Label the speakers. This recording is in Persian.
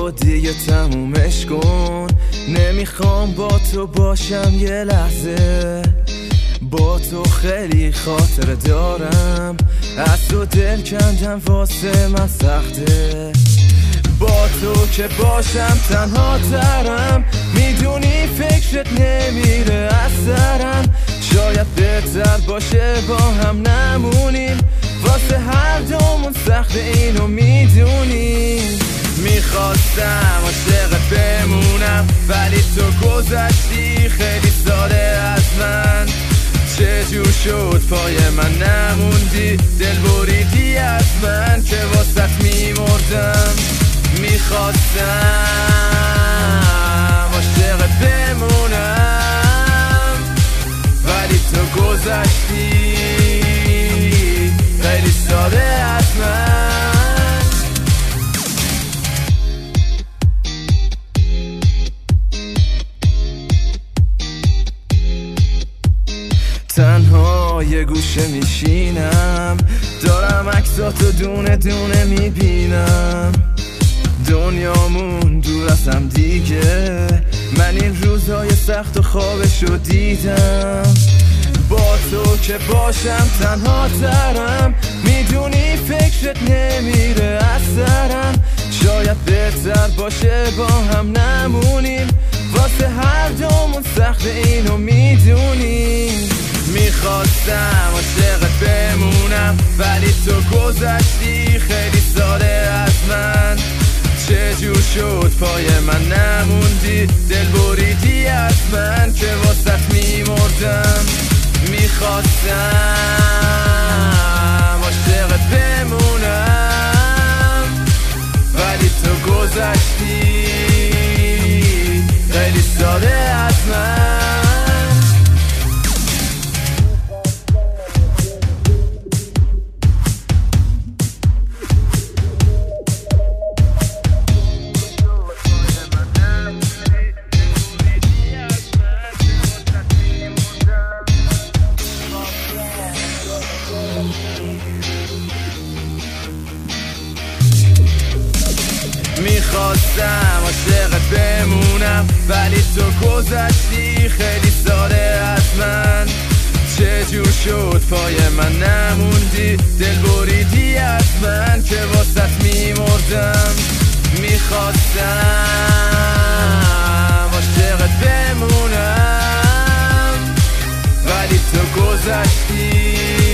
Speaker 1: تو دیگه تمومش کن. نمیخوام با تو باشم یه لحظه، با تو خیلی خاطره دارم، از تو دل کندم واسه من سخته. با تو که باشم تنها ترم، میدونی فکرت نمیره از سرم. شاید بهتر باشه با هم نمونیم، واسه هر دومون سخت اینو میدونیم. میخواستم عاشقت بمونم ولی تو گذشتی خیلی ساده از من. چجور شد پای من نموندی، دل بریدی از من که واسط میمردم. میخواستم عاشقت بمونم ولی تو گذشتی خیلی ساده از من. تنها یه گوشه میشینم، دارم عکساتو دونه دونه میبینم. دنیامون دور از هم دیگه، من این روزای سخت و خوابشو دیدم. با تو که باشم تنها ترم، میدونی فکرت نمیره از سرم. شاید بهتر باشه با هم نمونیم، واسه هر دومون سخت اینو میدونیم. میخواستم عاشقت بمونم ولی تو گذشتی خیلی ساده از من. چجور شد پای من نموندی، دل بریدی از من که واسط میمردم. میخواستم عاشقت بمونم ولی تو گذشتی خیلی ساده از من. میخواستم عاشقت بمونم ولی تو گذشتی خیلی ساده از من. چجور شد پای من نموندی، دل بریدی از من که واسط میمردم. میخواستم عاشقت بمونم ولی تو گذشتی